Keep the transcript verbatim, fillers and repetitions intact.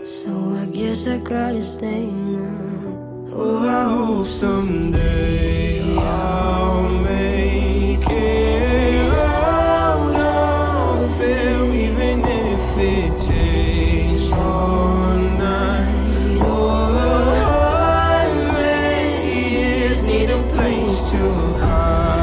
So I guess I gotta stay now. Oh, I hope someday I'll make it out of here, even if it takes all night or a hundred years. Need a place to hide.